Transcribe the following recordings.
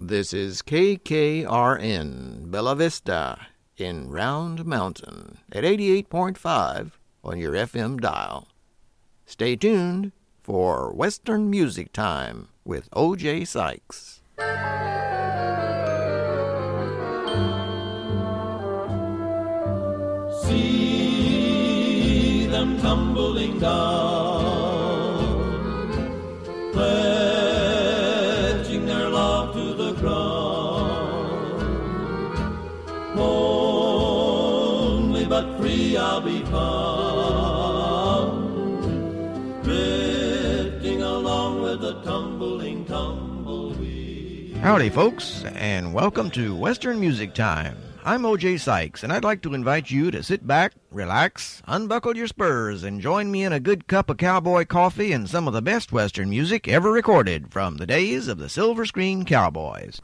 This is KKRN Bella Vista in Round Mountain at 88.5 on your FM dial. Stay tuned for Western Music Time with O.J. Sykes. See them tumbling down, pledging their love to the ground. Lonely but free I'll be found, drifting along with the tumbling tumbleweed. Howdy, folks, and welcome to Western Music Time. I'm O.J. Sykes, and I'd like to invite you to sit back, relax, unbuckle your spurs, and join me in a good cup of cowboy coffee and some of the best Western music ever recorded from the days of the Silver Screen Cowboys.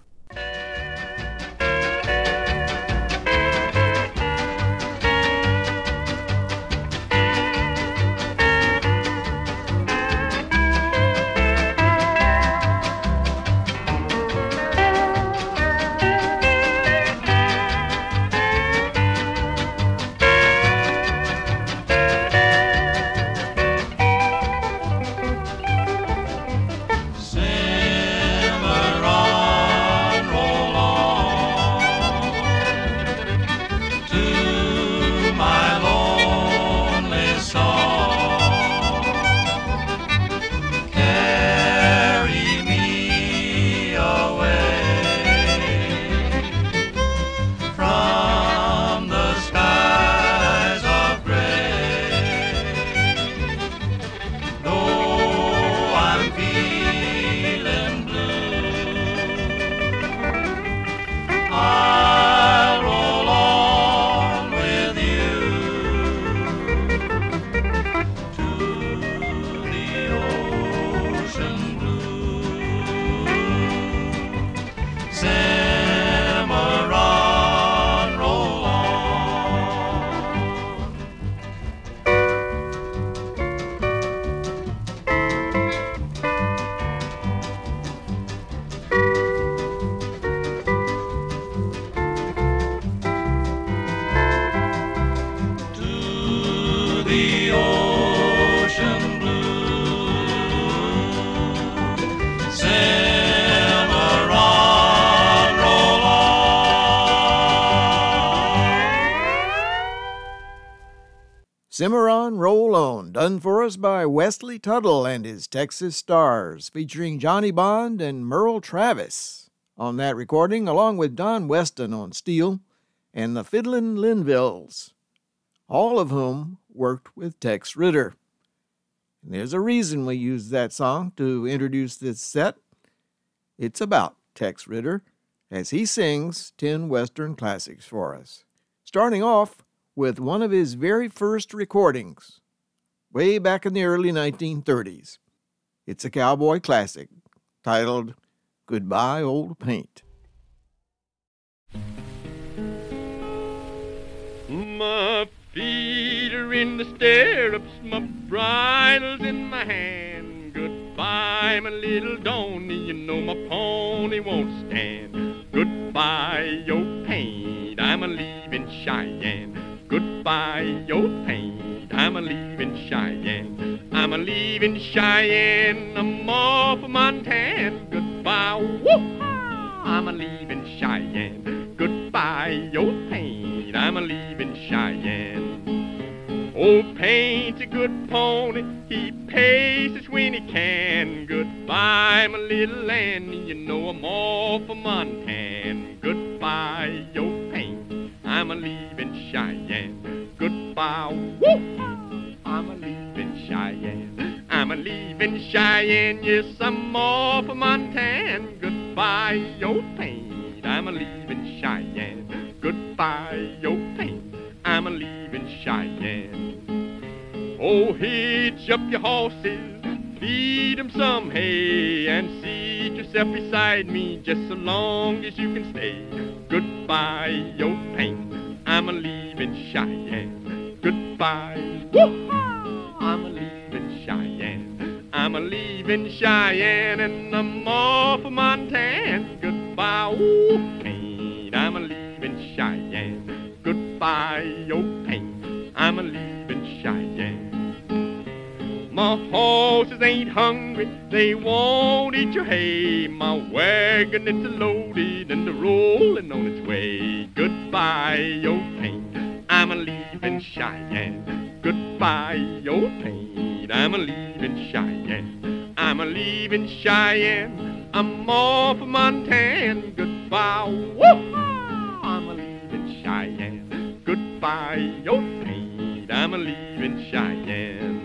Cimarron Roll On, done for us by Wesley Tuttle and his Texas Stars, featuring Johnny Bond and Merle Travis on that recording, along with Don Weston on steel and the Fiddlin' Linvilles, all of whom worked with Tex Ritter. And there's a reason we use that song to introduce this set. It's about Tex Ritter as he sings 10 Western classics for us, starting off with one of his very first recordings, way back in the early 1930s. It's a cowboy classic titled Goodbye Old Paint. My feet are in the stirrups, my bridle's in my hand. Goodbye, my little Donny, you know my pony won't stand. Goodbye, your paint, I'm a-leaving Cheyenne. Goodbye, your paint, I'm a-leaving Cheyenne. I'm a-leaving Cheyenne, I'm off of Montana. Goodbye, woo-ha, I'm a-leaving Cheyenne. Goodbye, your paint, I'm a-leaving Cheyenne. Old Paint's a good pony, he paces when he can. Goodbye, my little Annie, you know I'm off of Montana. Goodbye, your paint, I'm a-leaving Cheyenne. Goodbye, woo! I'm a-leaving Cheyenne. I'm a-leaving Cheyenne, yes, I'm off of Montana. Goodbye, your paint, I'm a-leaving Cheyenne. Goodbye, your paint, I'm a-leaving Cheyenne. Oh, hitch up your horses, feed 'em some hay, and seat yourself beside me just so long as you can stay. Goodbye, your paint, I'm a-leaving Cheyenne. Goodbye, woo-ha, I'm a-leaving Cheyenne. I'm a-leaving Cheyenne, and I'm off of Montana. Goodbye. Goodbye, oh, pain, I'm a-leaving Cheyenne. Goodbye, oh, pain, I'm a-leaving Cheyenne. My horses ain't hungry, they won't eat your hay. My wagon, it's loaded and rolling on its way. Goodbye, old pain, I'm a-leaving Cheyenne. Goodbye, old pain, I'm a-leaving Cheyenne. I'm a-leaving Cheyenne, I'm off of Montana. Goodbye, whoop, I'm a-leaving Cheyenne. Goodbye, old pain, I'm a-leaving Cheyenne.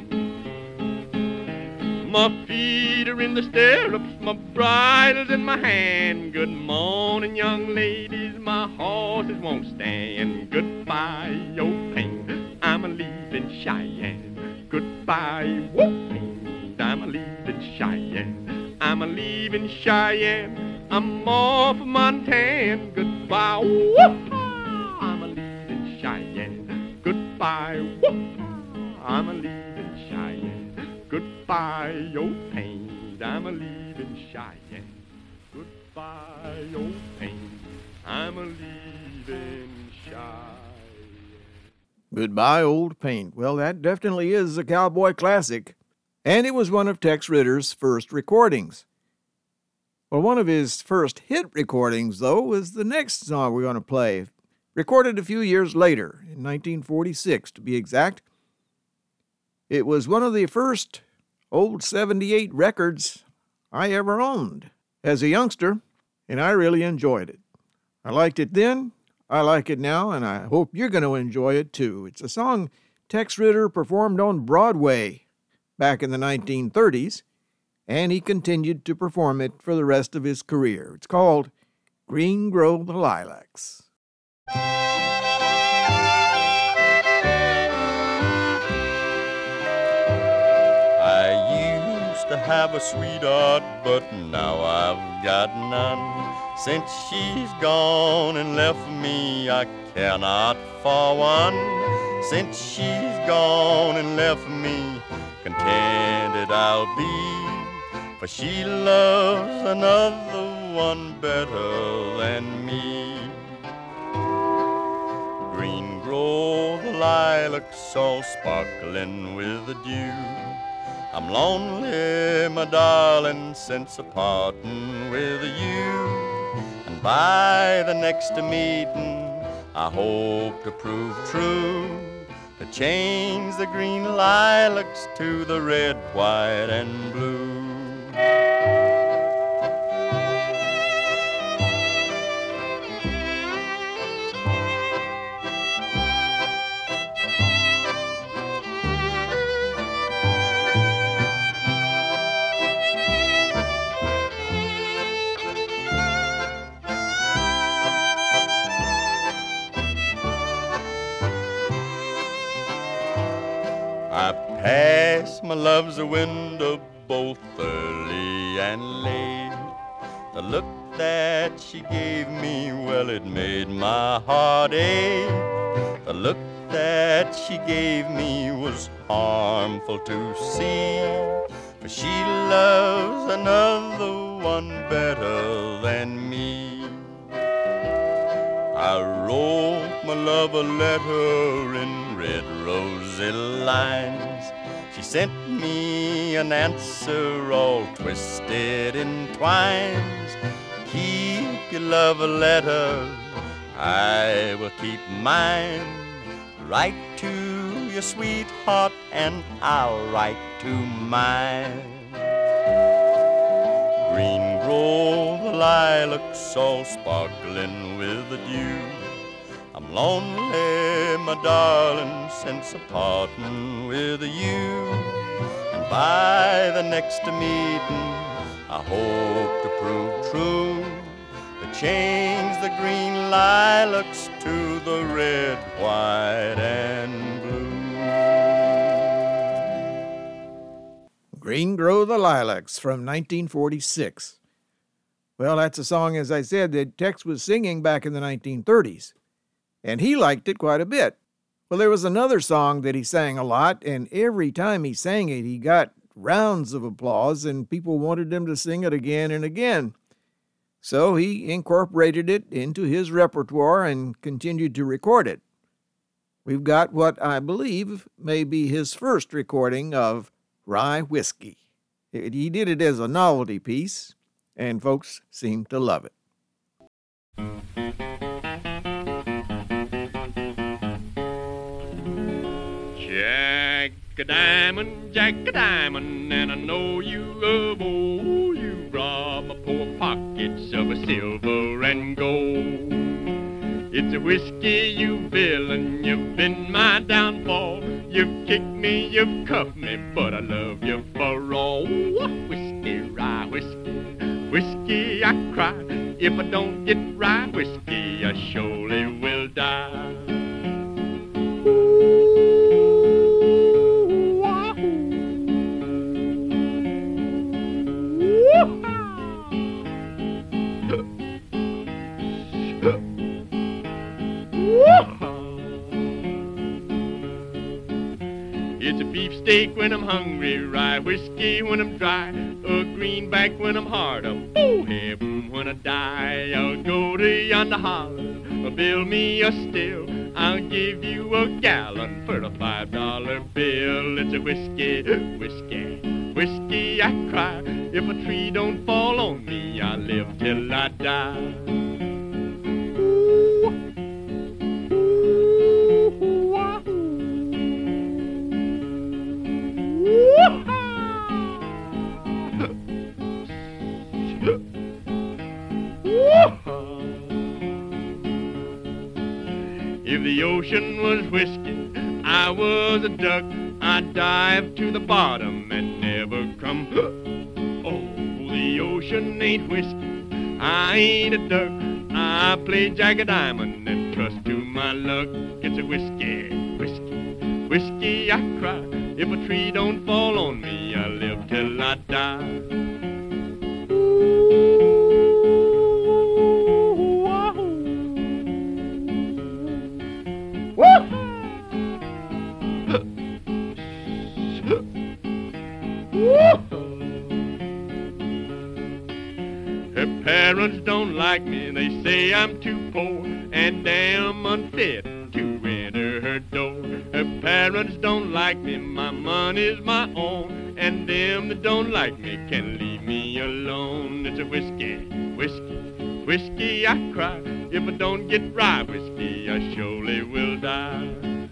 My feet are in the stirrups, my bridle's in my hand. Good morning, young ladies, my horses won't stand. Goodbye, old pain, I'm a-leaving Cheyenne. Goodbye, old pain, I'm a-leaving Cheyenne. I'm a-leaving Cheyenne, I'm off of Montana. Goodbye, whoop, I'm a-leaving Cheyenne. Goodbye, whoop, I'm a-leaving Cheyenne. Goodbye, old pain, I'm a-leaving Cheyenne. Goodbye, old pain, I'm a-leaving Cheyenne. Goodbye, Old Paint. Well, that definitely is a cowboy classic. And it was one of Tex Ritter's first recordings. Well, one of his first hit recordings, though, was the next song we're going to play. Recorded a few years later, in 1946 to be exact. It was one of the first old 78 records I ever owned as a youngster, and I really enjoyed it. I liked it then, I like it now, and I hope you're going to enjoy it too. It's a song Tex Ritter performed on Broadway back in the 1930s, and he continued to perform it for the rest of his career. It's called Green Grow the Lilacs. To have a sweetheart, but now I've got none. Since she's gone and left me, I care not for one. Since she's gone and left me, contented I'll be, for she loves another one better than me. Green grow the lilacs all sparkling with the dew. I'm lonely, my darling, since a parting with you. And by the next meeting, I hope to prove true, to change the green lilacs to the red, white, and blue. I pass my love's a window both early and late. The look that she gave me, well, it made my heart ache. The look that she gave me was harmful to see, for she loves another one better than me. I wrote my love a letter in red rosy lines. She sent me an answer all twisted in twines. Keep your love letter, I will keep mine. Write to your sweetheart and I'll write to mine. Green grow the lilacs all sparkling with the dew. I'm lonely, my darling, since a parting with you. And by the next meeting, I hope to prove true, to change the green lilacs to the red, white, and blue. Green Grow the Lilacs from 1946. Well, that's a song, as I said, that Tex was singing back in the 1930s. And he liked it quite a bit. Well, there was another song that he sang a lot, and every time he sang it, he got rounds of applause, and people wanted him to sing it again and again. So he incorporated it into his repertoire and continued to record it. We've got what I believe may be his first recording of Rye Whiskey. He did it as a novelty piece, and folks seem to love it. Jack a diamond, and I know you love, oh, you rob my poor pockets of a silver and gold. It's a whiskey, you villain, you've been my downfall. You've kicked me, you've cuffed me, but I love you for all. Whiskey, rye whiskey, whiskey, I cry. If I don't get rye whiskey, I surely will die. It's a beefsteak when I'm hungry, rye whiskey when I'm dry, a greenback when I'm hard up, oh, heaven when I die. I'll go to yonder holler, build me a still, I'll give you a gallon for a $5 bill. It's a whiskey, whiskey, whiskey, I cry. If a tree don't fall on me, I'll live till I die. If the ocean was whiskey, I was a duck. I'd dive to the bottom and never come. Oh, the ocean ain't whiskey, I ain't a duck. I play Jack a diamond and trust to my luck. It's a whiskey, whiskey, whiskey, I cry. If a tree don't fall on me, I live till I die. Her parents don't like me, they say I'm too poor and damn unfit to enter her door. Her parents don't like me, my money's my own, and them that don't like me can leave me alone. It's a whiskey, whiskey, whiskey, I cry. If I don't get rye whiskey, I surely will die.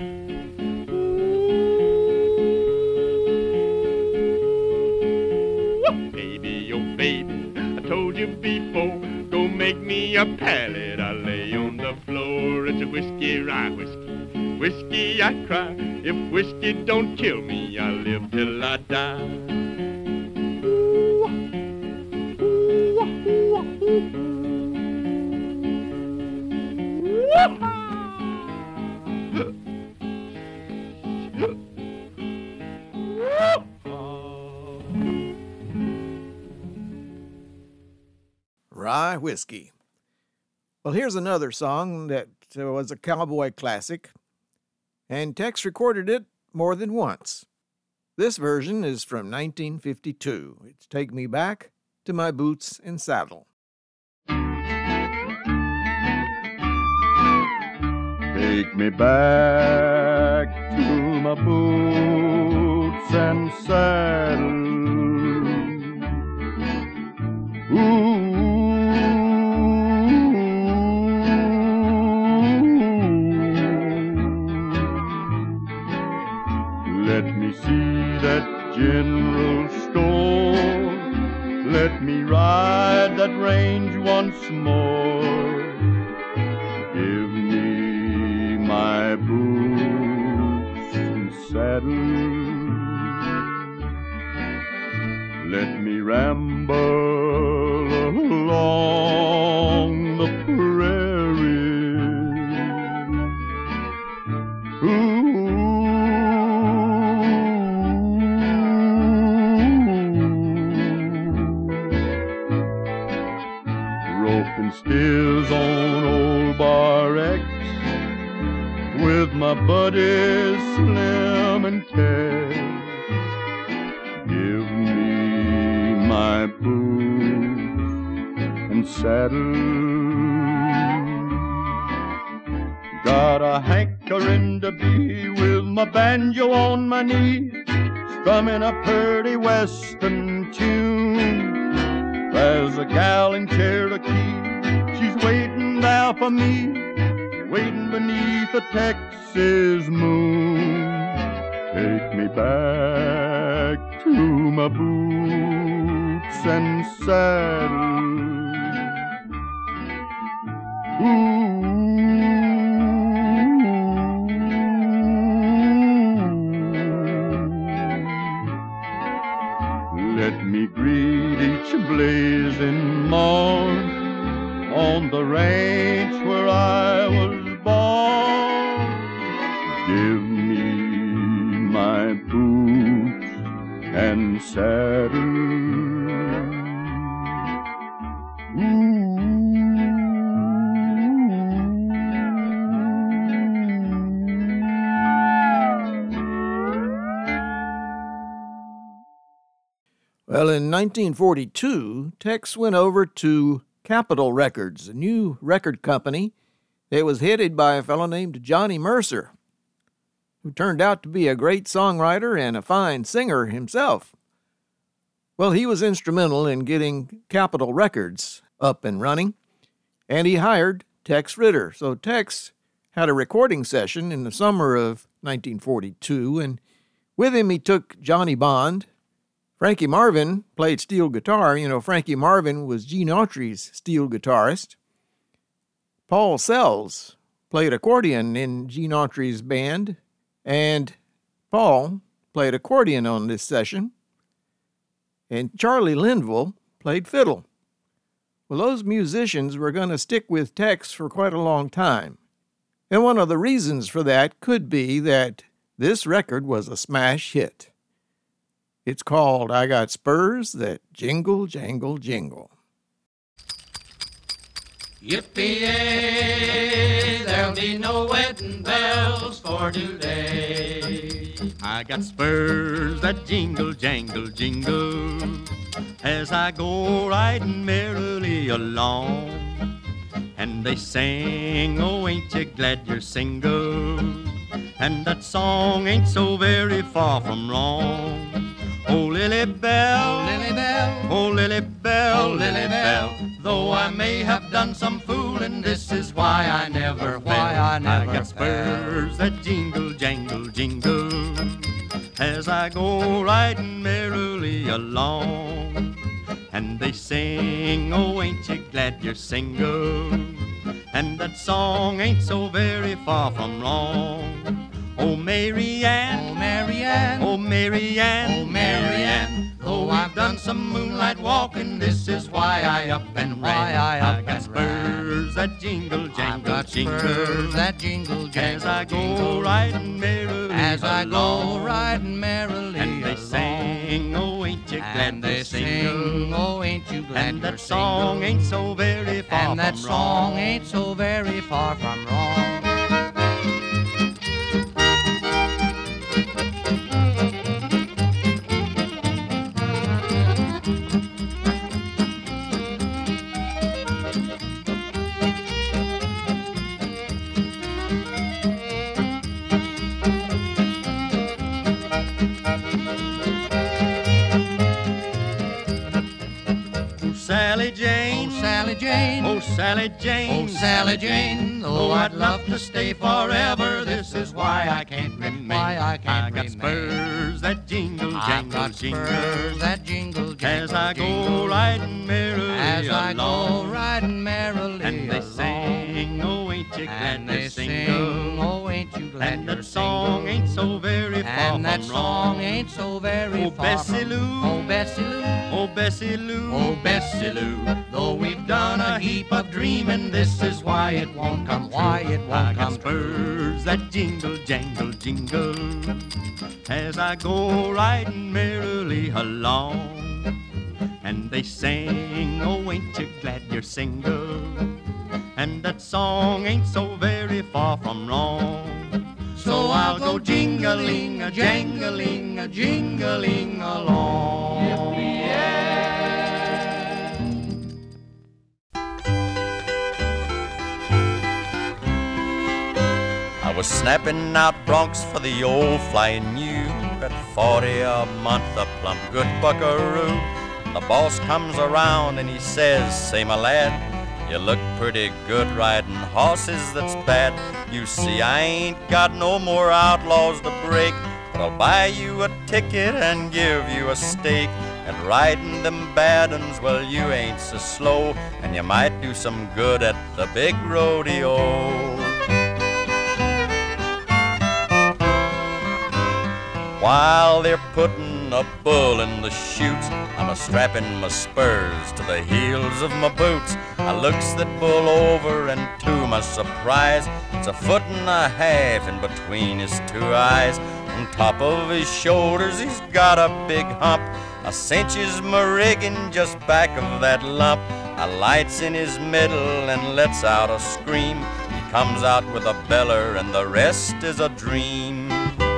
Baby, oh baby, I told you before, go make me a pallet, I lay on the floor. It's a whiskey, rye whiskey, whiskey, I cry. If whiskey don't kill me, I live till I die. Rye Whiskey. Well, here's another song that was a cowboy classic, and Tex recorded it more than once. This version is from 1952. It's Take Me Back to My Boots and Saddle. Take me back to my boots and saddle. Ooh. Let me see that general store. Let me ride that range once more. Give me my boots and saddle. Let me ramble along the prairie. Ooh. Roping steers on old Bar X with my buddies Slim and Ted. Give me my boots and and saddle. Got a hankering to be with my banjo on my knee, strumming a pretty western tune. There's a gal in Cherokee, she's waiting there for me, waiting beneath a Texas moon. Take me back to my boots and saddle. Ooh. Let me greet each blazing morn on the ranch where I was born. Give me my boots and saddle. Ooh. Well, in 1942, Tex went over to Capitol Records, a new record company that was headed by a fellow named Johnny Mercer, who turned out to be a great songwriter and a fine singer himself. Well, he was instrumental in getting Capitol Records up and running, and he hired Tex Ritter. So Tex had a recording session in the summer of 1942, and with him he took Johnny Bond. Frankie Marvin played steel guitar. You know, Frankie Marvin was Gene Autry's steel guitarist. Paul Sells played accordion in Gene Autry's band, and Paul played accordion on this session. And Charlie Linville played fiddle. Well, those musicians were going to stick with Tex for quite a long time. And one of the reasons for that could be that this record was a smash hit. It's called I Got Spurs That Jingle, Jangle, Jingle. Yippee-yay, there'll be no wedding bells for today. I got spurs that jingle, jangle, jingle as I go riding merrily along. And they sing, oh, ain't you glad you're single? And that song ain't so very far from wrong. Oh, Lily Bell, Oh, Lily Bell, oh, Lily Bell, Oh, Lily Bell. though I may have done some fooling, this is why I never fell. I never got spurs that jingle, jangle, jingle as I go riding merrily along. And they sing, oh, ain't you glad you're single? And that song ain't so very far from wrong. Oh, Mary Ann, Oh, Mary Ann, oh, Mary Ann, Oh, Mary Ann. though I've done some moonlight walking, this is why I up and ran. I up got and spurs that jingle, I've jangle, got jingle spurs that jingle, jangle, as I go jingle. riding merrily As I go along. riding merrily And they along. sing, oh, ain't you glad And you're they single? sing, oh, ain't you glad And you're that song single? ain't so very far And that from song wrong. ain't so very far from wrong. Sally Jane, Oh, Sally Jane, oh, Sally Jane, oh, Sally Jane, though I'd love to stay forever, this is why I can't remain. Why I can't I got remain. spurs that jingle, I've jangle, got jingle spurs that jingle, jingle, as I jingle. go riding merrily As I along. go riding merrily And they along. sing, oh, ain't you glad And you're they single? sing, oh, ain't you glad And you're that song single? ain't so very far And that from song wrong. ain't so very Oh, far Bessie from Lou, Oh, Bessie Lou, oh, Bessie Lou, oh, Bessie Lou. though we've done a heap of dreaming, this is why it won't come true. Why it won't I got come true. spurs that jingle, jangle, jingle as I go riding merrily along. And they sing, oh, ain't you glad you're single? And that song ain't so very far from wrong. So I'll go jingling, a jangling, a jingling along. I was snapping out broncs for the old Flying U at 40 a month, a plump good buckaroo. The boss comes around and he says, "Say, my lad, you look pretty good riding horses, that's bad. You see, I ain't got no more outlaws to break, but I'll buy you a ticket and give you a stake. And riding them bad uns, well, you ain't so slow, and you might do some good at the big rodeo." While they're putting a bull in the chutes, I'm a-strapping my spurs to the heels of my boots. I looks that bull over, and to my surprise, it's 1.5 feet in between his two eyes. On top of his shoulders, he's got a big hump. I cinches my rigging just back of that lump. I lights in his middle and lets out a scream. He comes out with a beller, and the rest is a dream.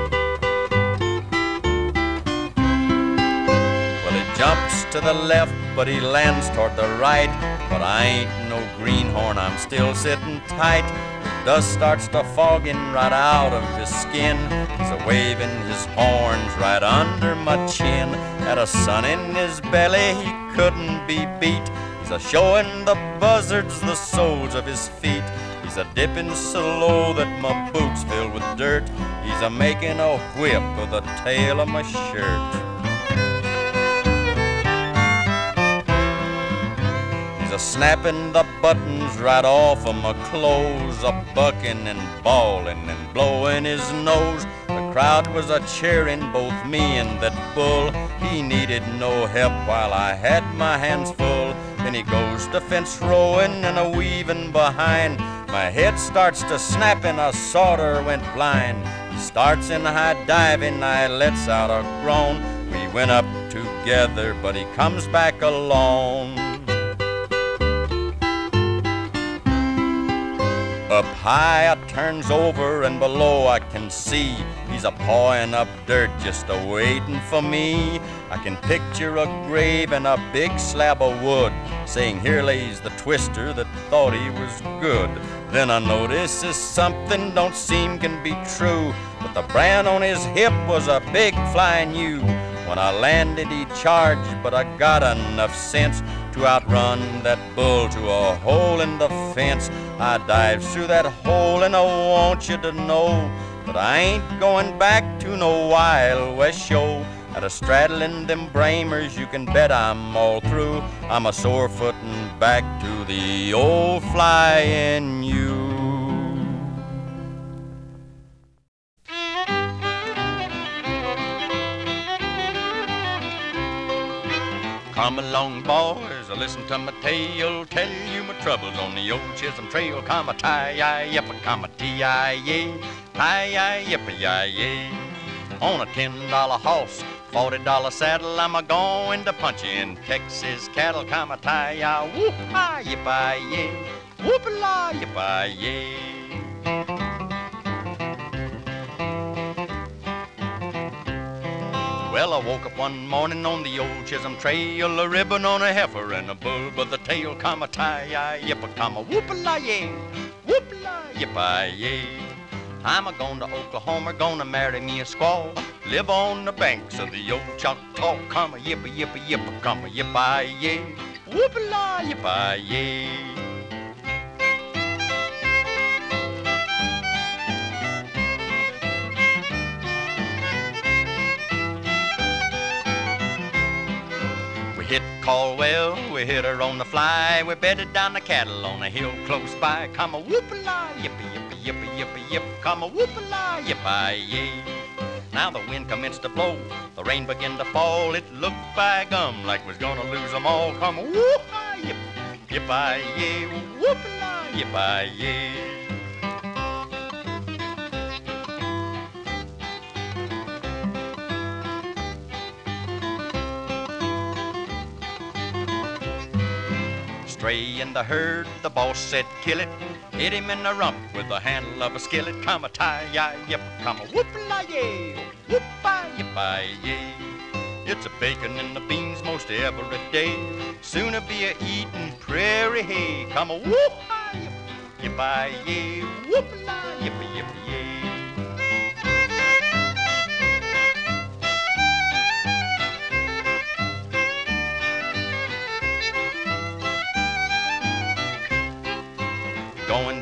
Jumps to the left, but he lands toward the right. But I ain't no greenhorn, I'm still sitting tight. The dust starts to fogging right out of his skin. He's a-waving his horns right under my chin. Had a sun in his belly, he couldn't be beat. He's a-showing the buzzards the soles of his feet. He's a-dipping so low that my boots fill with dirt. He's a-making a whip of the tail of my shirt. Snapping the buttons right off of my clothes, a-bucking and bawling and blowing his nose. The crowd was a-cheering both me and that bull. He needed no help while I had my hands full. Then he goes to fence rowing and a-weaving behind. My head starts to snap and I sorter went blind. He starts in high diving, I lets out a groan. We went up together, but he comes back alone. Up high I turns over and below I can see he's a-pawing up dirt just a-waiting for me. I can picture a grave and a big slab of wood, saying here lays the twister that thought he was good. Then I notices something don't seem can be true, but the brand on his hip was a big Flying U. When I landed he charged, but I got enough sense to outrun that bull to a hole in the fence. I dives through that hole and I want you to know that I ain't going back to no Wild West show. At a straddling them bramers, you can bet I'm all through. I'm a sore footin' back to the old Flying U. Come along, boys, listen to my tale. Tell you my troubles on the old Chisholm Trail. Come a tie-yi-yip, come a T-I-Y, tie-yi-yip-yi-yi. On a $10 horse, $40 saddle, I'm a-going to punch in Texas cattle. Come a tie-yi, whoop-hi-yip-yi-yi, whoop-la-yip-yi-yi. Well, I woke up one morning on the old Chisholm Trail, a ribbon on a heifer and a bull by the tail. Come a tie-yi-yip, come a whoop-a-la-yay, whoop-la-yip-yi-yay. I'm a-going to Oklahoma, gonna marry me a squaw, live on the banks of the old Choctaw. Come a yip-a-yip-a-yip, come a yip-yi-yay, whoop-a-la-yip-yi-yay. Hit Caldwell, we hit her on the fly. We bedded down the cattle on a hill close by. Come a whoop-a-la, yip-a-yip-a-yip-a-yip, come a whoop-a-la, yip-a-yay. Now the wind commenced to blow, the rain began to fall. It looked by gum like we's gonna lose them all. Come a whoop-a-yip, yip-a-yay, whoop-a-la, yip-a-yay. Stray in the herd, the boss said kill it. Hit him in the rump with the handle of a skillet. Come a tie-yi-yip, come a whoop-a-la-yay, whoop-a-yip-a-yay. It's a bacon and the beans most every day. Sooner be a-eatin' prairie hay. Come a whoop-a-yip, yip-a-yay, whoop-a-la-yip-a-yip-a-yay.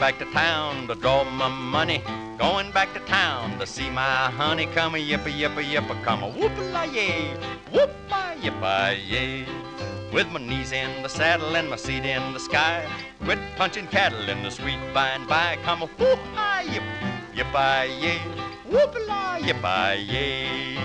back to town to draw my money. Going back to town to see my honey. Come a yippa yippa yippa, come a whoop-a-la-yay, whoop-a-yippa-yay. With my knees in the saddle and my seat in the sky, quit punching cattle in the sweet by and by. Come a whoop-a-yip, yippa-yay, whoop-a-la-yippa-yay.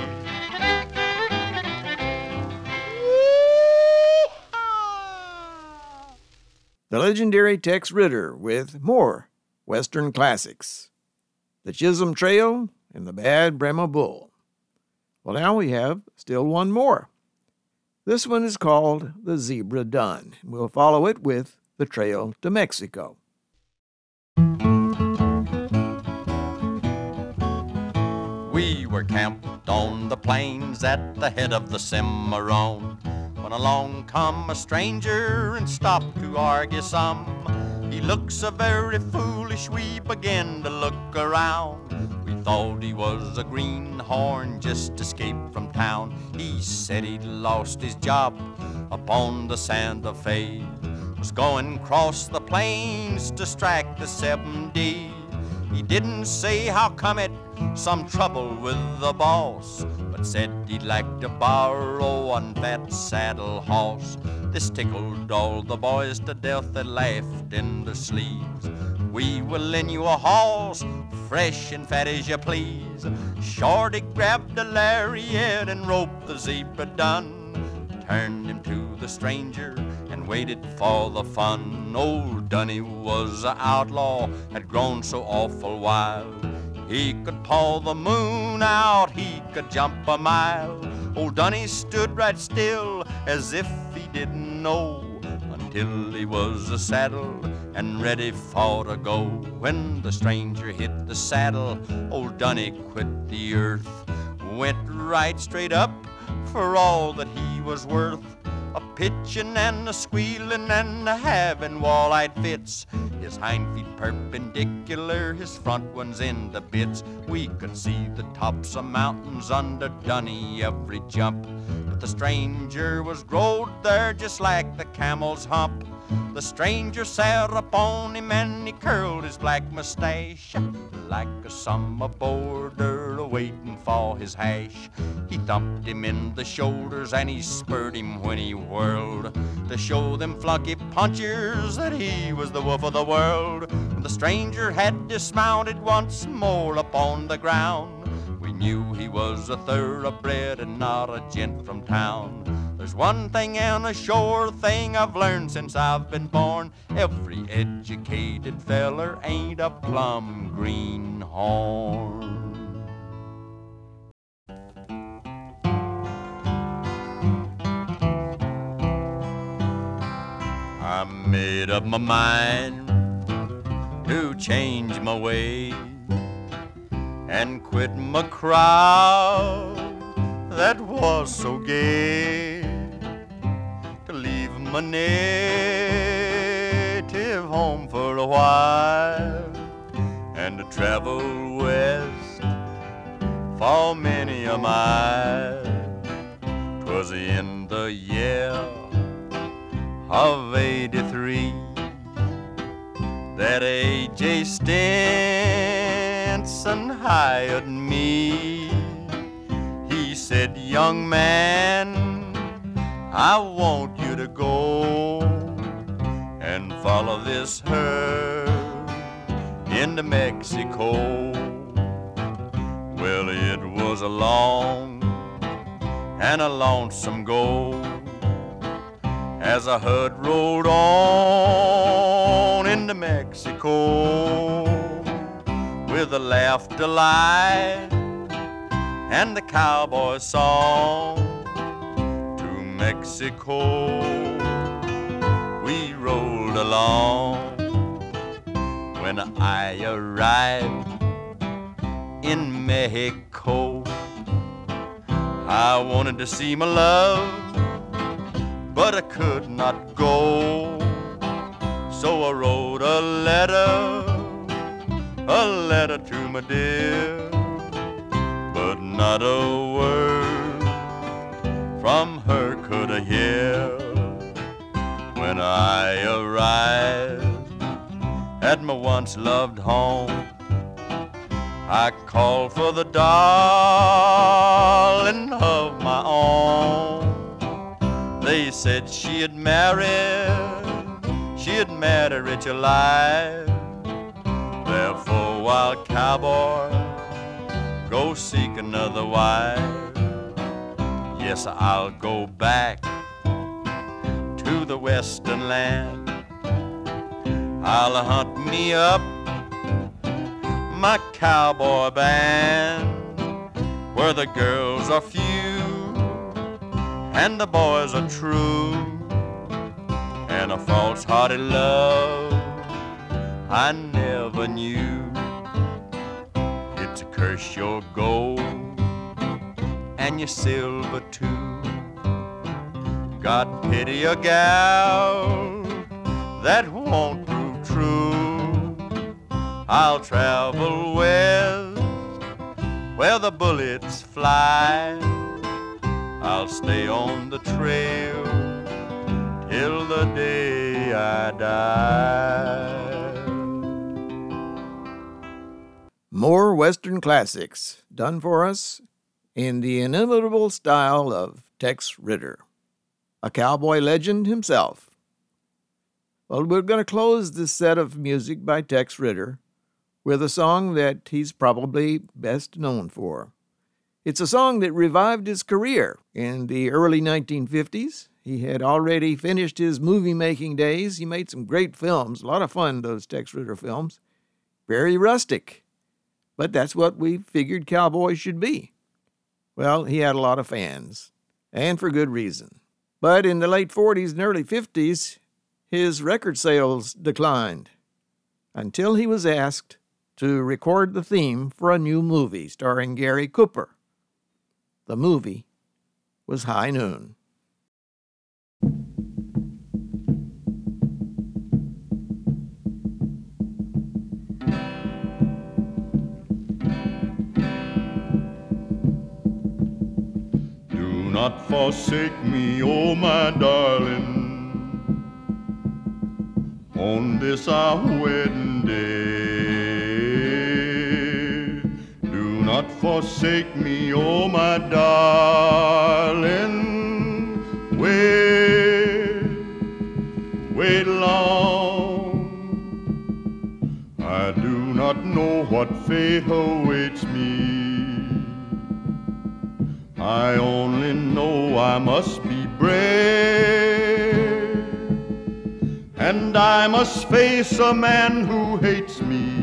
The legendary Tex Ritter with more Western classics. The Chisholm Trail and the Bad Brahma Bull. Well, now we have still one more. This one is called The Zebra Dun. We'll follow it with The Trail to Mexico. We were camped on the plains at the head of the Cimarron, when along come a stranger and stopped to argue some. He looked so very foolish we began to look around. We thought he was a greenhorn just escaped from town. He said he'd lost his job upon the Santa Fe, was going across the plains to strike the 7D. He didn't say how come it, some trouble with the boss, but said he'd like to borrow one fat saddle horse. This tickled all the boys to death, they laughed in their sleeves. We will lend you a horse, fresh and fat as you please. Shorty grabbed a lariat and roped the Zebra Dun, turned him to the stranger and waited for the fun. Old Dunny was an outlaw, had grown so awful wild. He could paw the moon out, he could jump a mile. Old Dunny stood right still as if he didn't know, until he was saddled and ready for to go. When the stranger hit the saddle, old Dunny quit the earth, went right straight up for all that he was worth. A pitching and a squealing and a having wall-eyed fits. His hind feet perpendicular, his front ones in the bits. We could see the tops of mountains under Dunny every jump, but the stranger was growed there just like the camel's hump. The stranger sat upon him and he curled his black mustache like a summer boarder waiting for his hash. He thumped him in the shoulders and he spurred him when he whirled, to show them flunky punchers that he was the wolf of the world. When the stranger had dismounted once more upon the ground, we knew he was a thoroughbred and not a gent from town. There's one thing and a sure thing I've learned since I've been born: every educated feller ain't a plumb greenhorn. I made up my mind to change my way and quit my crowd that was so gay, to leave my native home for a while and to travel west for many a mile. 'Twas in the year of '83 that A.J. Stinson hired me. He said, "Young man, I want you to go and follow this herd into Mexico." Well, it was a long and a lonesome go as I herd rode on into Mexico, with a laugh delight and the cowboy song. To Mexico we rolled along. When I arrived in Mexico, I wanted to see my love, but I could not go. So I wrote a letter to my dear, but not a word from her could I hear. When I arrived at my once loved home. I called for the darling of my own. They said she'd marry a richer life. Therefore, wild cowboy, go seek another wife. Yes, I'll go back to the western land. I'll hunt me up my cowboy band, where the girls are few and the boys are true, and a false-hearted love I never knew. It's a curse your gold and your silver too. God pity a gal that won't prove true. I'll travel west where the bullets fly. I'll stay on the trail till the day I die. More Western classics done for us in the inimitable style of Tex Ritter, a cowboy legend himself. Well, we're going to close this set of music by Tex Ritter with a song that he's probably best known for. It's a song that revived his career in the early 1950s. He had already finished his movie-making days. He made some great films, a lot of fun, those Tex Ritter films. Very rustic, but that's what we figured cowboys should be. Well, he had a lot of fans, and for good reason. But in the late 40s and early 50s, his record sales declined until he was asked to record the theme for a new movie starring Gary Cooper. The movie was High Noon. Do not forsake me, oh my darling, on this our wedding day. Do not forsake me, oh my darling, wait long. I do not know what fate awaits me. I only know I must be brave, and I must face a man who hates me.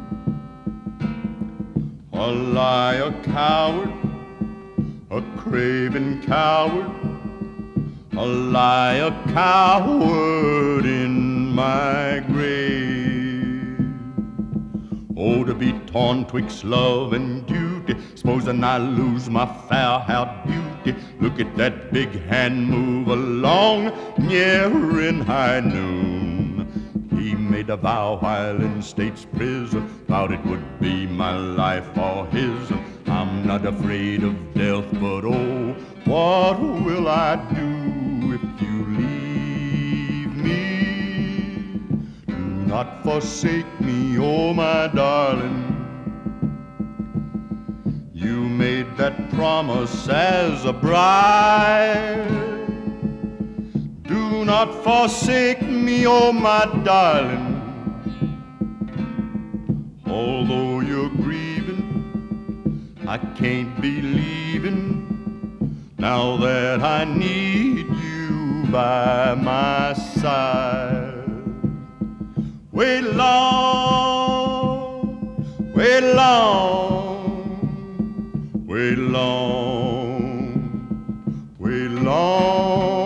A liar, coward, a craven coward, a liar, coward in my grave. Oh, to be torn twixt love and duty, supposing I lose my fair-haired beauty. Look at that big hand move along, near in high noon. He made a vow while in state's prison, vowed it would be my life or his. I'm not afraid of death, but oh, what will I do if you leave me? Do not forsake me, oh my darling. You made that promise as a bride. Do not forsake me, oh my darling. Although you're grieving, I can't be leaving now that I need you by my side. Wait long, wait long, wait long, wait long.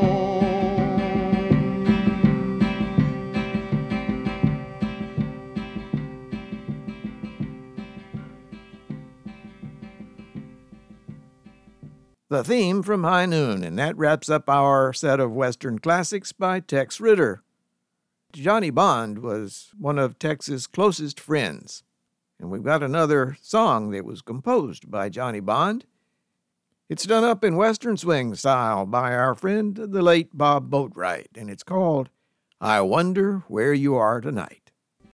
The theme from High Noon, and that wraps up our set of Western classics by Tex Ritter. Johnny Bond was one of Tex's closest friends, and we've got another song that was composed by Johnny Bond. It's done up in Western swing style by our friend, the late Bob Boatwright, and it's called I Wonder Where You Are Tonight.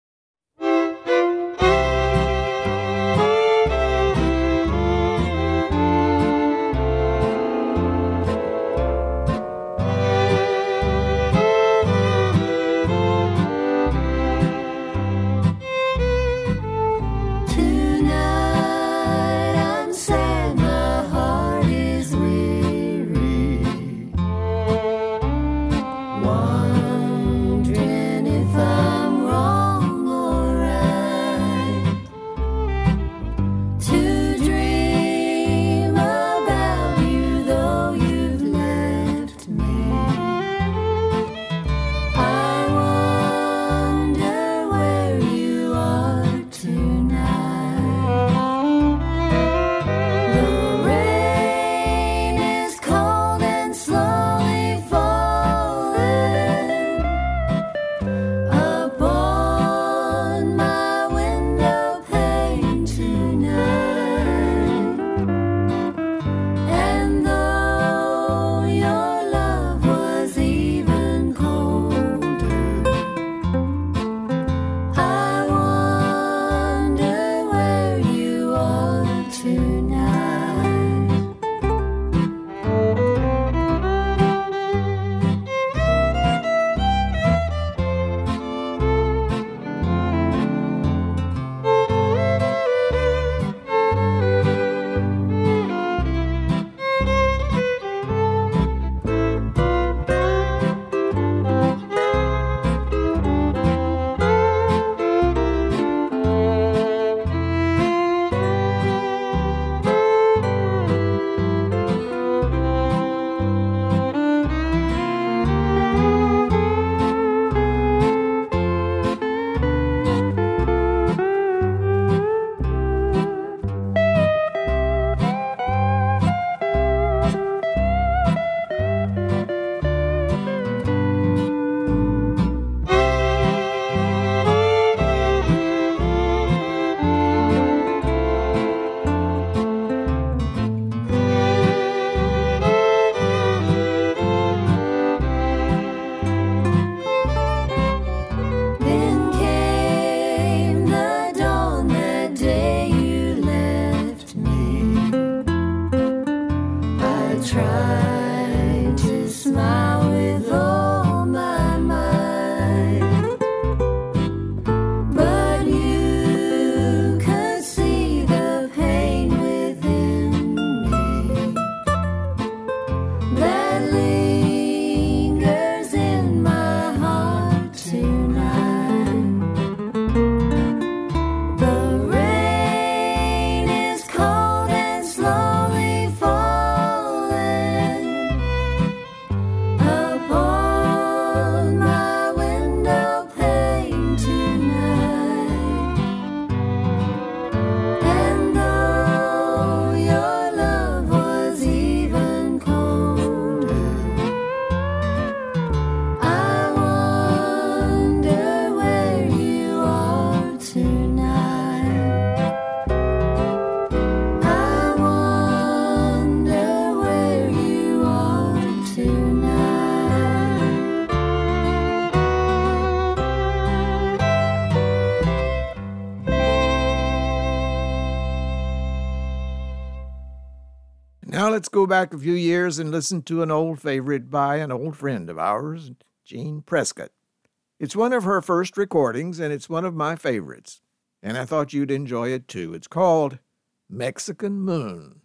let's go back a few years and listen to an old favorite by an old friend of ours, Jean Prescott. It's one of her first recordings, and it's one of my favorites, and I thought you'd enjoy it too. It's called Mexican Moon.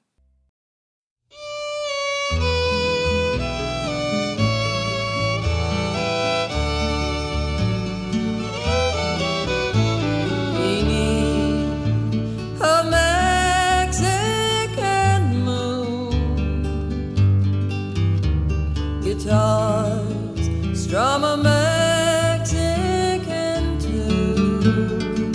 Guitars strum a Mexican tune,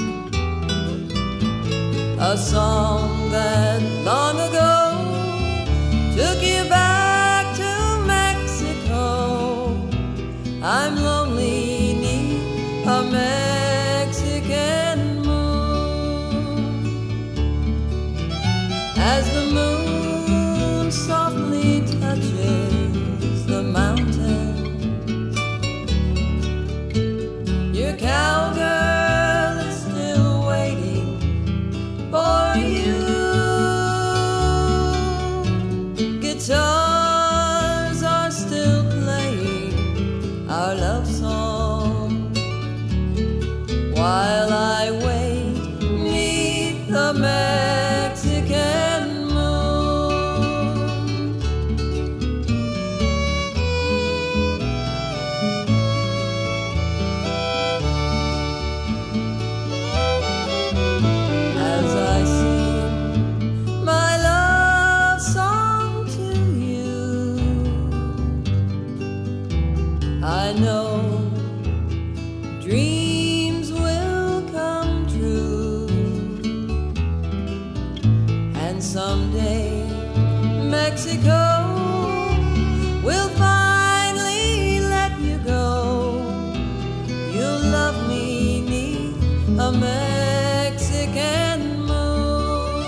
a song that long ago took you back to Mexico. I'm lonely neath a Mexican moon, as the moon softly touches the mountains. Your cowgirl is still waiting for you. Guitars are still playing our love song, while I wait 'neath the Mexican moon. As I sing my love song to you, I know dreams will come true, and someday Mexico will finally let you go. You'll love me 'neath a Mexican moon,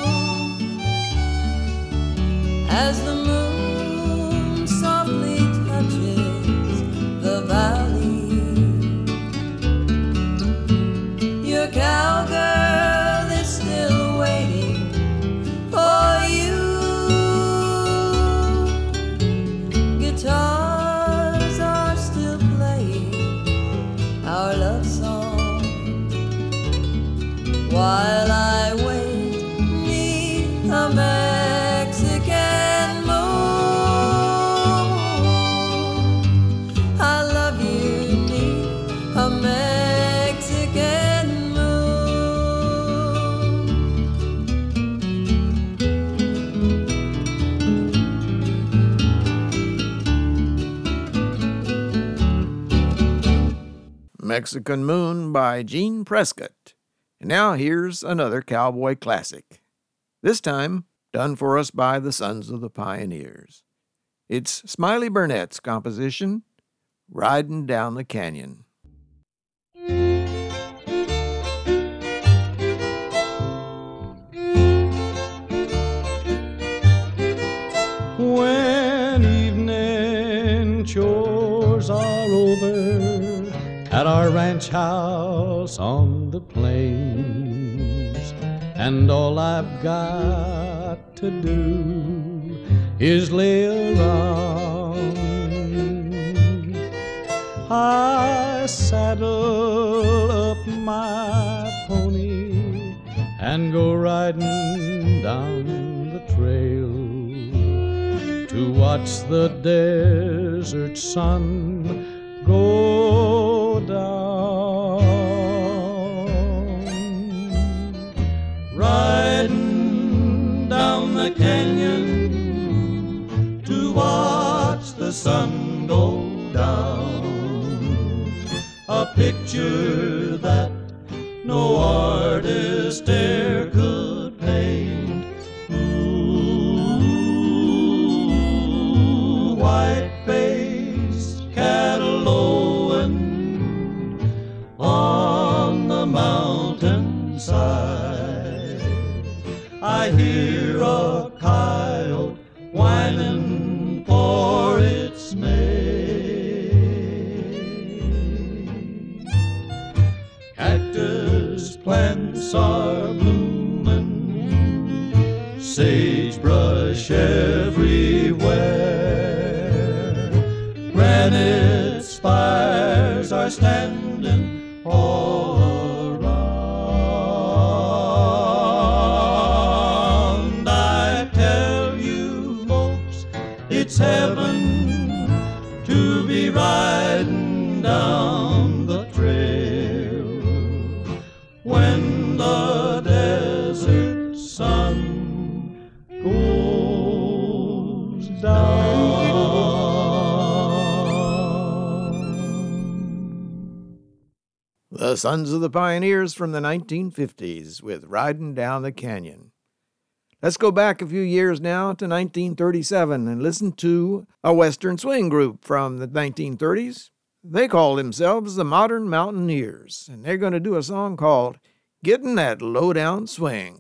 as the moon softly touches the valley. Your cowgirl is still waiting for you. Guitars are still playing our love song, while I wait 'neath a Mexican moon. I love you 'neath a Mexican moon. Mexican Moon by Jean Prescott. And now here's another cowboy classic, this time done for us by the Sons of the Pioneers. It's Smiley Burnett's composition, Riding Down the Canyon. When evening chores are over at our ranch house on the plains, and all I've got to do is lay around, I saddle up my pony and go riding down the trail to watch the desert sun go down. Riding down the canyon to watch the sun go down, a picture that no artist e'er could paint. Ooh, white-faced cattle lowing on the mountainside. I hear a coyote whining for its mate. Cactus plants are blooming, sagebrush every the Sons of the Pioneers from the 1950s with Riding Down the Canyon. Let's go back a few years now to 1937 and listen to a Western swing group from the 1930s. They call themselves the Modern Mountaineers, and they're going to do a song called Getting That Lowdown Swing.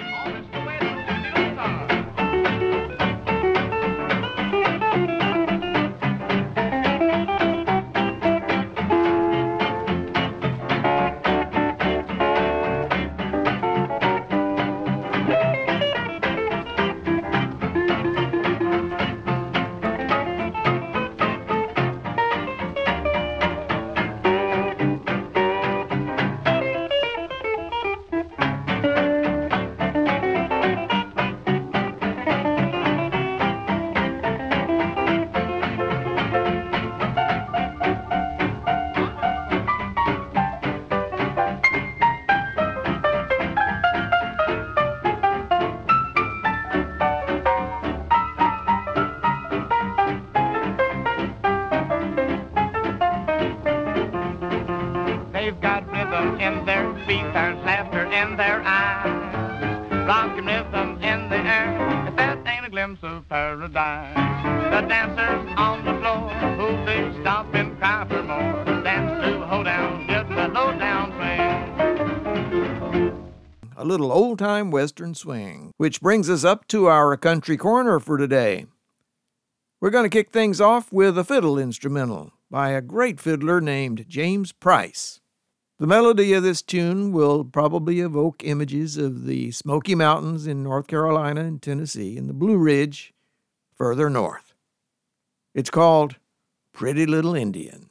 They've got rhythm in their feet, there's laughter in their eyes, rockin' rhythm in the air, if that ain't a glimpse of paradise. The dancers on the floor, who they stop and cry for more, dance to hoedown, get the low-down swing. A little old-time Western swing, which brings us up to our country corner for today. We're going to kick things off with a fiddle instrumental by a great fiddler named James Price. The melody of this tune will probably evoke images of the Smoky Mountains in North Carolina and Tennessee and the Blue Ridge further north. It's called Pretty Little Indian.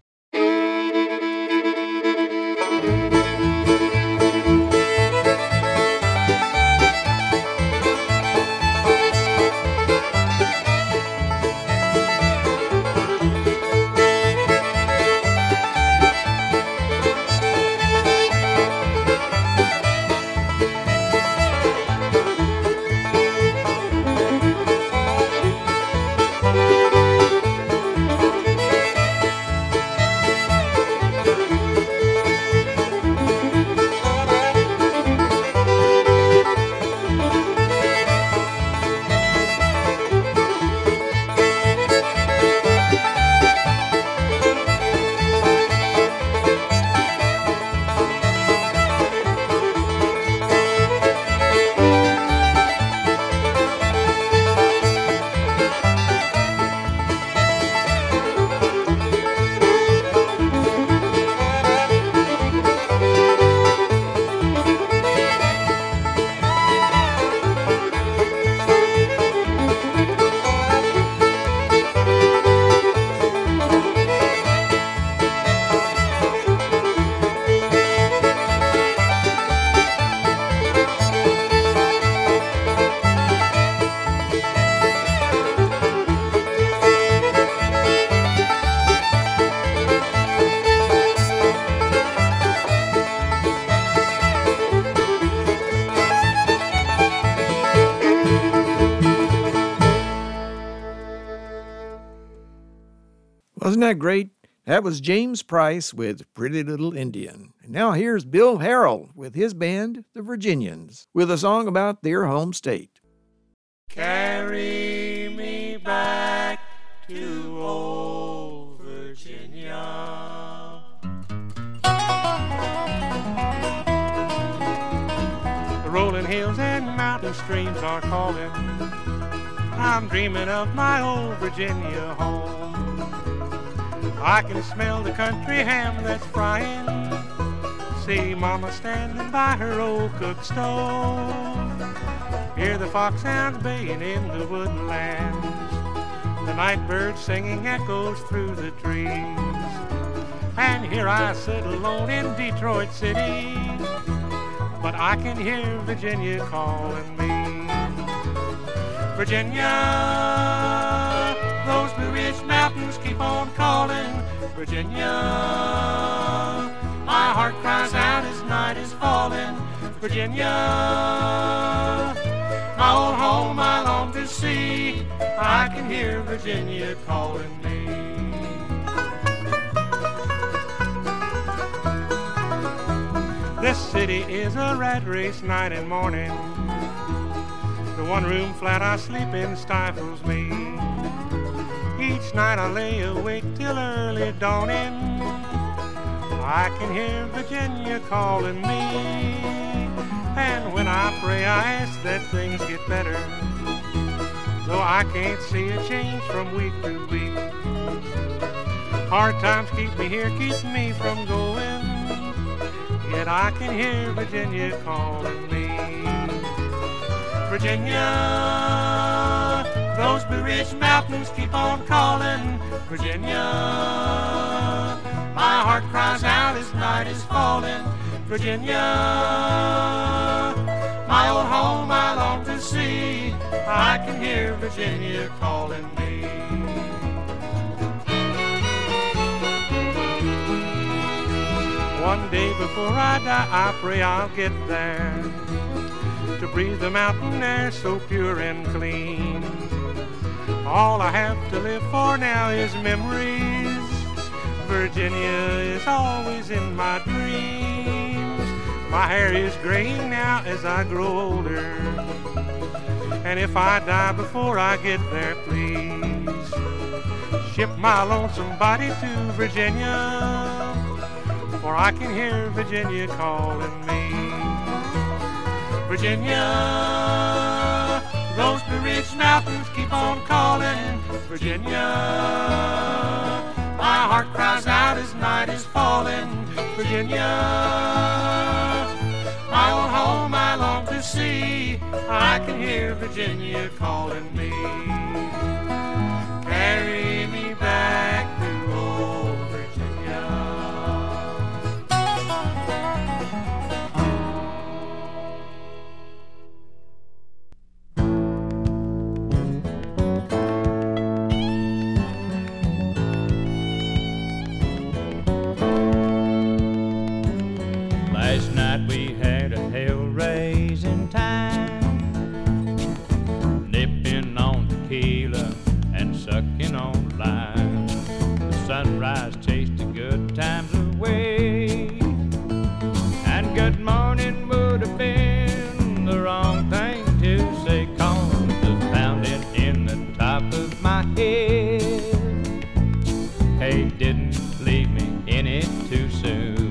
Wasn't that great? That was James Price with Pretty Little Indian. And now here's Bill Harrell with his band, the Virginians, with a song about their home state. Carry me back to old Virginia. The rolling hills and mountain streams are calling. I'm dreaming of my old Virginia home. I can smell the country ham that's frying. See Mama standing by her old cook stove. Hear the foxhounds baying in the woodlands. The night birds singing echoes through the trees. And here I sit alone in Detroit City, but I can hear Virginia calling me. Virginia, those Blue Ridge Mountains keep on calling. Virginia, my heart cries out as night is falling. Virginia, my old home I long to see. I can hear Virginia calling me. This city is a rat race night and morning. The one-room flat I sleep in stifles me. Each night I lay awake till early dawning. I can hear Virginia calling me. And when I pray I ask that things get better, though I can't see a change from week to week. Hard times keep me here, keep me from going, yet I can hear Virginia calling me. Virginia, those Blue Ridge Mountains keep on calling. Virginia, my heart cries out as night is falling. Virginia, my old home I long to see. I can hear Virginia calling me. One day before I die, I pray I'll get there to breathe the mountain air so pure and clean. All I have to live for now is memories. Virginia is always in my dreams. My hair is graying now as I grow older, and if I die before I get there, please ship my lonesome body to Virginia, for I can hear Virginia calling me. Virginia, those Blue Ridge Mountains keep on calling. Virginia, my heart cries out as night is falling. Virginia, my old home I long to see. I can hear Virginia calling me. Carry me back to old Virginia. Last night we had a hell-raising time, nipping on tequila and sucking on lime. The sunrise chased the good times away, and good morning would have been the wrong thing to say, 'cause the pounding in the top of my head, hey, didn't leave me in it too soon.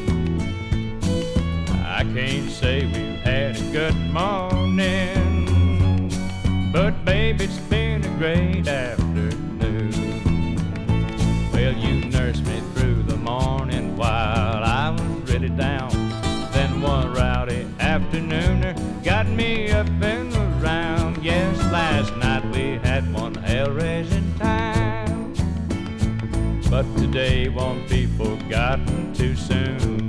I can't say we've had a good morning, but babe, it's been a great afternoon. Well, you nursed me through the morning while I was really down. Then one rowdy afternooner got me up and around. Yes, last night we had one hell-raising time, but today won't be forgotten too soon.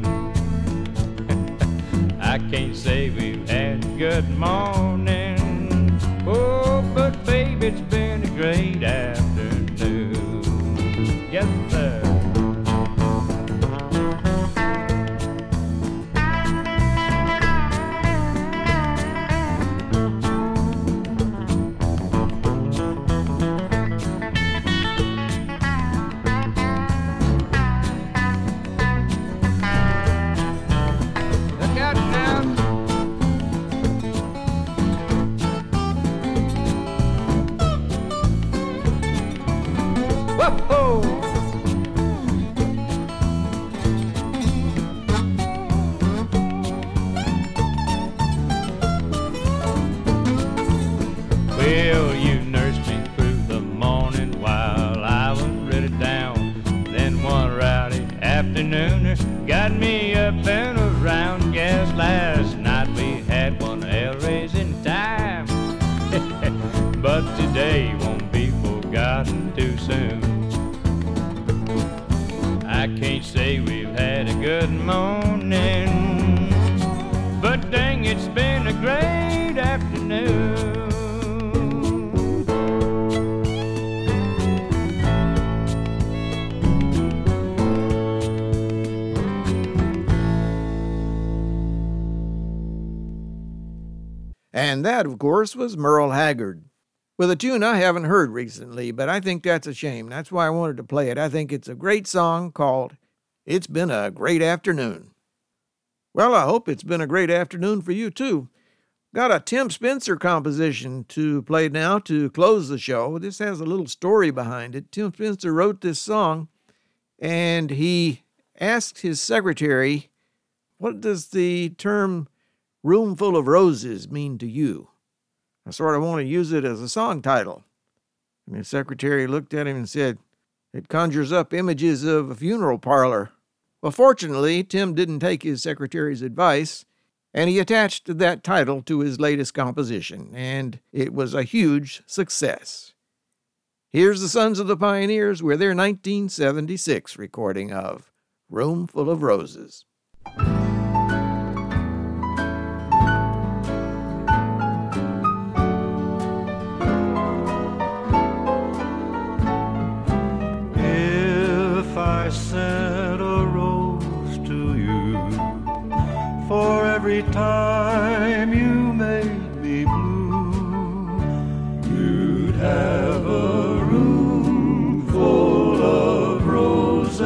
I can't say we've had a good morning, oh, but babe, it's been a great afternoon. Yes, sir. Look out now. Whoa-ho! Well, you nursed me through the morning while I was really down. Then one rowdy afternooner got me up and around. Yes, last night we had one hell-raising time, but today won't be forgotten too soon. I can't say we've had a good morning, but dang, it's been a great afternoon. And that, of course, was Merle Haggard, with a tune I haven't heard recently, but I think that's a shame. That's why I wanted to play it. I think it's a great song called It's Been a Great Afternoon. Well, I hope it's been a great afternoon for you, too. Got a Tim Spencer composition to play now to close the show. This has a little story behind it. Tim Spencer wrote this song, and he asked his secretary, "What does the term room full of roses mean to you? I sort of want to use it as a song title." And his secretary looked at him and said, "It conjures up images of a funeral parlor." Well, fortunately, Tim didn't take his secretary's advice, and he attached that title to his latest composition, and it was a huge success. Here's the Sons of the Pioneers with their 1976 recording of Room Full of Roses. If I sent a rose to you for every time you made me blue, you'd have a room full of roses.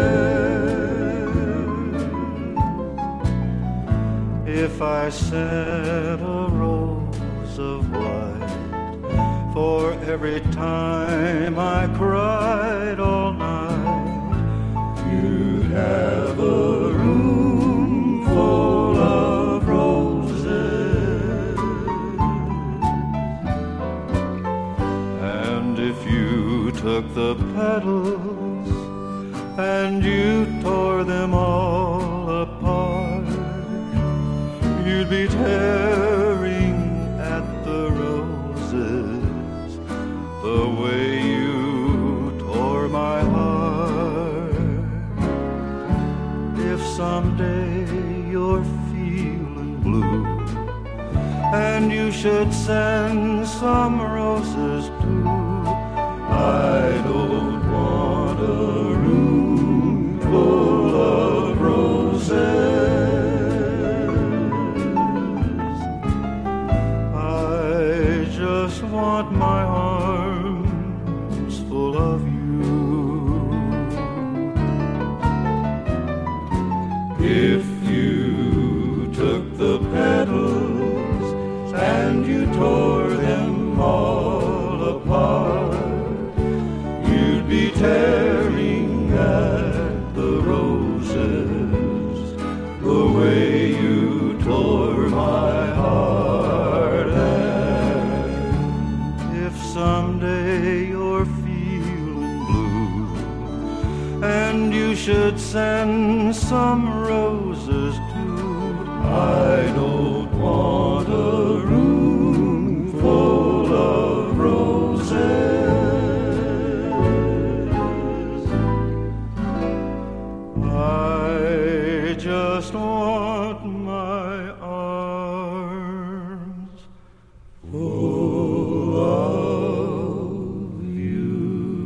If I sent a rose of white for every time I cried all night, you'd have a room full of roses. And if you took the petals and you tore them all apart, you'd be tearing at the roses the way you tore my heart. If someday you're feeling blue and you should send some roses too, I don't want a room full of roses. I just want my arms full of you. If you took the petals and you tore them all apart, you'd be tearing at the roses the way you tore my heart. And if someday you're feeling blue and you should send some roses too, I don't want a room full of roses. I just want my arms full of you.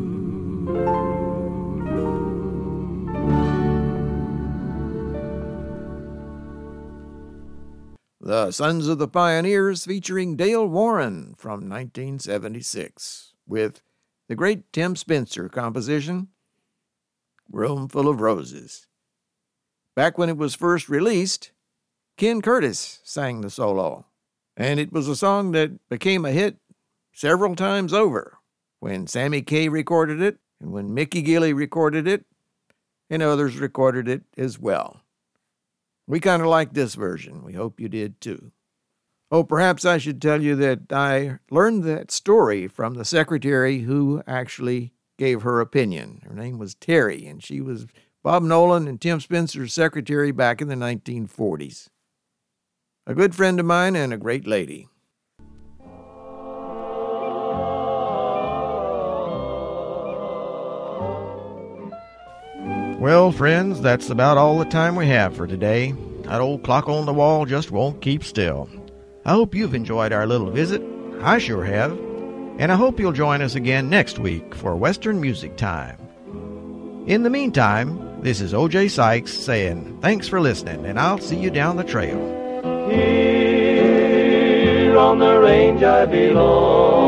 The Sons of the Pioneers featuring Dale Warren from 1976 with the great Tim Spencer composition, Room Full of Roses. Back when it was first released, Ken Curtis sang the solo, and it was a song that became a hit several times over when Sammy Kaye recorded it and when Mickey Gilley recorded it and others recorded it as well. We kind of like this version. We hope you did too. Oh, perhaps I should tell you that I learned that story from the secretary who actually gave her opinion. Her name was Terry, and she was Bob Nolan and Tim Spencer's secretary back in the 1940s. A good friend of mine and a great lady. Well, friends, that's about all the time we have for today. That old clock on the wall just won't keep still. I hope you've enjoyed our little visit. I sure have. And I hope you'll join us again next week for Western Music Time. In the meantime, this is O.J. Sykes saying thanks for listening, and I'll see you down the trail. Here on the range I belong.